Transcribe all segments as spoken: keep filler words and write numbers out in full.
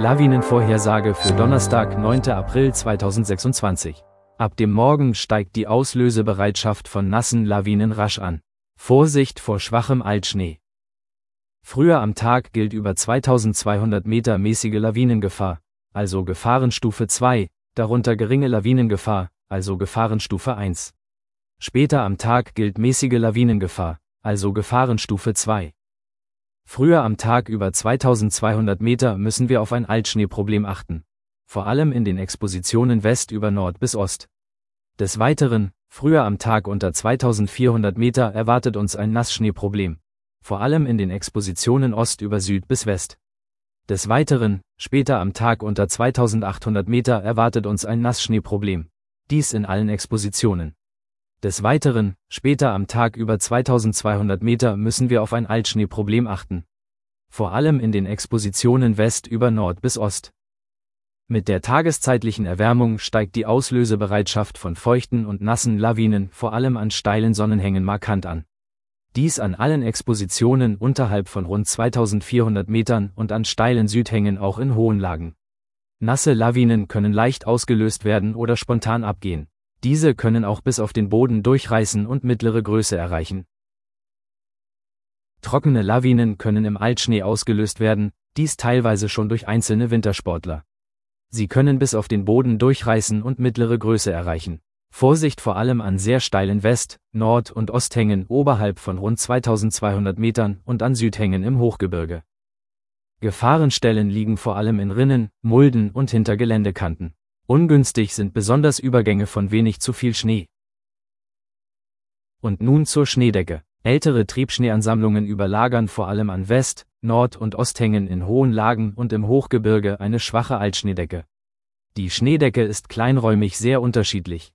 Lawinenvorhersage für Donnerstag, neunten April zweitausendsechsundzwanzig. Ab dem Morgen steigt die Auslösebereitschaft von nassen Lawinen rasch an. Vorsicht vor schwachem Altschnee. Früher am Tag gilt über zweitausendzweihundert Meter mäßige Lawinengefahr, also Gefahrenstufe zwei, darunter geringe Lawinengefahr, also Gefahrenstufe eins. Später am Tag gilt mäßige Lawinengefahr, also Gefahrenstufe zwei. Früher am Tag über zweitausendzweihundert Meter müssen wir auf ein Altschneeproblem achten, vor allem in den Expositionen West über Nord bis Ost. Des Weiteren, früher am Tag unter zweitausendvierhundert Meter erwartet uns ein Nassschneeproblem, vor allem in den Expositionen Ost über Süd bis West. Des Weiteren, später am Tag unter zweitausendachthundert Meter erwartet uns ein Nassschneeproblem, dies in allen Expositionen. Des Weiteren, später am Tag über zweitausendzweihundert Meter müssen wir auf ein Altschneeproblem achten, vor allem in den Expositionen West über Nord bis Ost. Mit der tageszeitlichen Erwärmung steigt die Auslösebereitschaft von feuchten und nassen Lawinen vor allem an steilen Sonnenhängen markant an. Dies an allen Expositionen unterhalb von rund zweitausendvierhundert Metern und an steilen Südhängen auch in hohen Lagen. Nasse Lawinen können leicht ausgelöst werden oder spontan abgehen. Diese können auch bis auf den Boden durchreißen und mittlere Größe erreichen. Trockene Lawinen können im Altschnee ausgelöst werden, dies teilweise schon durch einzelne Wintersportler. Sie können bis auf den Boden durchreißen und mittlere Größe erreichen. Vorsicht vor allem an sehr steilen West-, Nord- und Osthängen oberhalb von rund zweitausendzweihundert Metern und an Südhängen im Hochgebirge. Gefahrenstellen liegen vor allem in Rinnen, Mulden und hinter Geländekanten. Ungünstig sind besonders Übergänge von wenig zu viel Schnee. Und nun zur Schneedecke. Ältere Triebschneeansammlungen überlagern vor allem an West-, Nord- und Osthängen in hohen Lagen und im Hochgebirge eine schwache Altschneedecke. Die Schneedecke ist kleinräumig sehr unterschiedlich.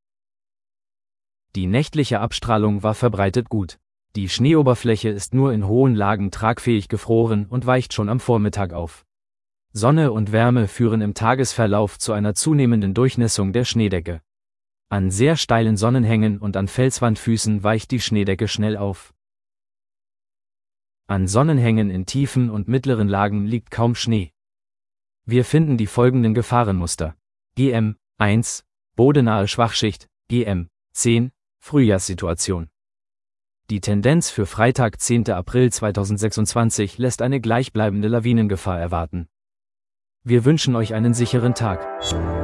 Die nächtliche Abstrahlung war verbreitet gut. Die Schneeoberfläche ist nur in hohen Lagen tragfähig gefroren und weicht schon am Vormittag auf. Sonne und Wärme führen im Tagesverlauf zu einer zunehmenden Durchnässung der Schneedecke. An sehr steilen Sonnenhängen und an Felswandfüßen weicht die Schneedecke schnell auf. An Sonnenhängen in tiefen und mittleren Lagen liegt kaum Schnee. Wir finden die folgenden Gefahrenmuster. G M eins, bodenahe Schwachschicht, G M zehn, Frühjahrssituation. Die Tendenz für Freitag, zehnten April zweitausendsechsundzwanzig lässt eine gleichbleibende Lawinengefahr erwarten. Wir wünschen euch einen sicheren Tag.